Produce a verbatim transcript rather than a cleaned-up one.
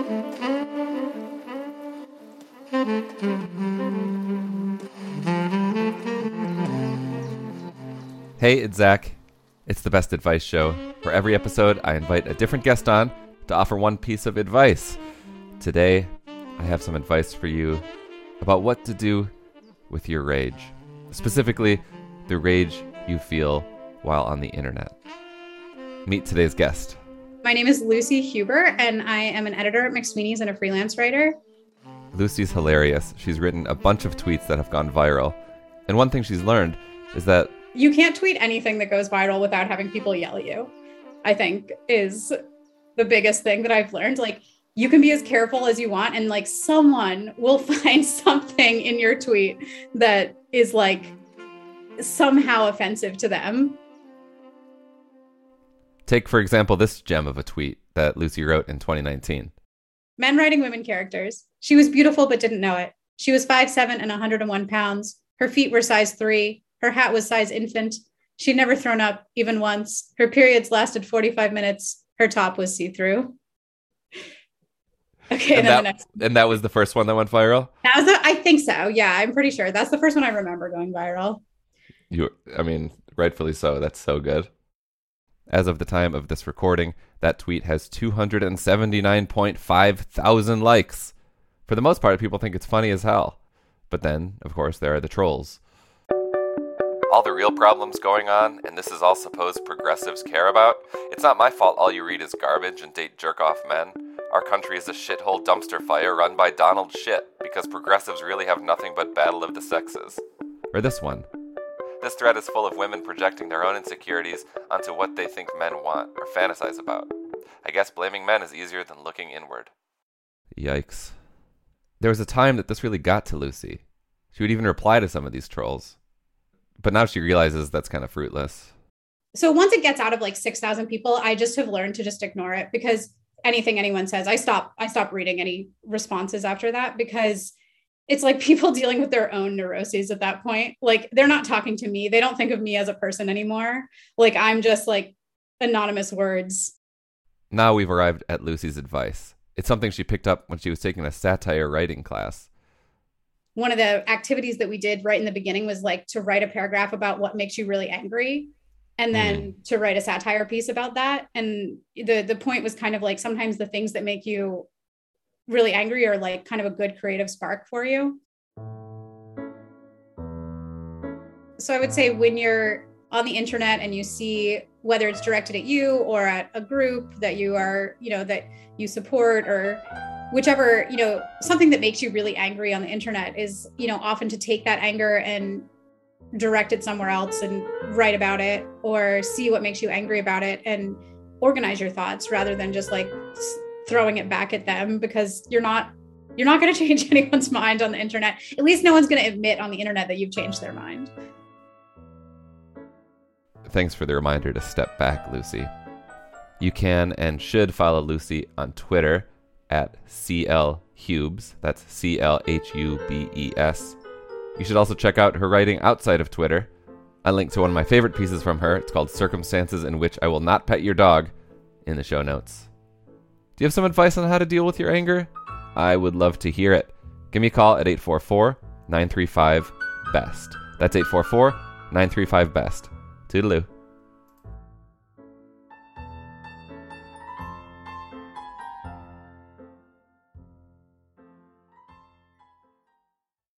Hey, it's Zach. It's the Best Advice Show. For every episode, I invite a different guest on to offer one piece of advice. Today, I have some advice for you about what to do with your rage. Specifically, the rage you feel while on the internet. Meet today's guest. My name is Lucy Huber, and I am an editor at McSweeney's and a freelance writer. Lucy's hilarious. She's written a bunch of tweets that have gone viral. And one thing she's learned is that you can't tweet anything that goes viral without having people yell at you, I think, is the biggest thing that I've learned. Like, you can be as careful as you want, and like someone will find something in your tweet that is like somehow offensive to them. Take, for example, this gem of a tweet that Lucy wrote in twenty nineteen. Men writing women characters. She was beautiful but didn't know it. She was five seven and one hundred one pounds. Her feet were size three. Her hat was size infant. She'd never thrown up, even once. Her periods lasted forty-five minutes. Her top was see-through. Okay, and, and, then that, the next one. And that was the first one that went viral? That was the, I think so. Yeah, I'm pretty sure. That's the first one I remember going viral. You, I mean, rightfully so. That's so good. As of the time of this recording, that tweet has two hundred seventy-nine point five thousand likes. For the most part, people think it's funny as hell. But then, of course, there are the trolls. All the real problems going on, and this is all supposed progressives care about? It's not my fault all you read is garbage and date jerk-off men. Our country is a shithole dumpster fire run by Donald Shit, because progressives really have nothing but battle of the sexes. Or this one. This thread is full of women projecting their own insecurities onto what they think men want or fantasize about. I guess blaming men is easier than looking inward. Yikes. There was a time that this really got to Lucy. She would even reply to some of these trolls. But now she realizes that's kind of fruitless. So once it gets out of like six thousand people, I just have learned to just ignore it, because anything anyone says, I stop, I stop reading any responses after that, because it's like people dealing with their own neuroses at that point. Like, they're not talking to me. They don't think of me as a person anymore. Like, I'm just like anonymous words. Now we've arrived at Lucy's advice. It's something she picked up when she was taking a satire writing class. One of the activities that we did right in the beginning was like to write a paragraph about what makes you really angry, and then mm. to write a satire piece about that. And the the point was kind of like, sometimes the things that make you really angry are like kind of a good creative spark for you. So I would say when you're on the internet and you see, whether it's directed at you or at a group that you are, you know, that you support, or whichever, you know, something that makes you really angry on the internet is, you know, often to take that anger and direct it somewhere else and write about it, or see what makes you angry about it and organize your thoughts rather than just like throwing it back at them, because you're not, you're not going to change anyone's mind on the internet. At least no one's going to admit on the internet that you've changed their mind. Thanks for the reminder to step back, Lucy. You can and should follow Lucy on Twitter at C L Hubes. That's C L H U B E S. You should also check out her writing outside of Twitter. I linked to one of my favorite pieces from her. It's called Circumstances in Which I Will Not Pet Your Dog, in the show notes. Do you have some advice on how to deal with your anger? I would love to hear it. Give me a call at eight four four, nine three five, B E S T. That's eight four four, nine three five, B E S T. Toodaloo.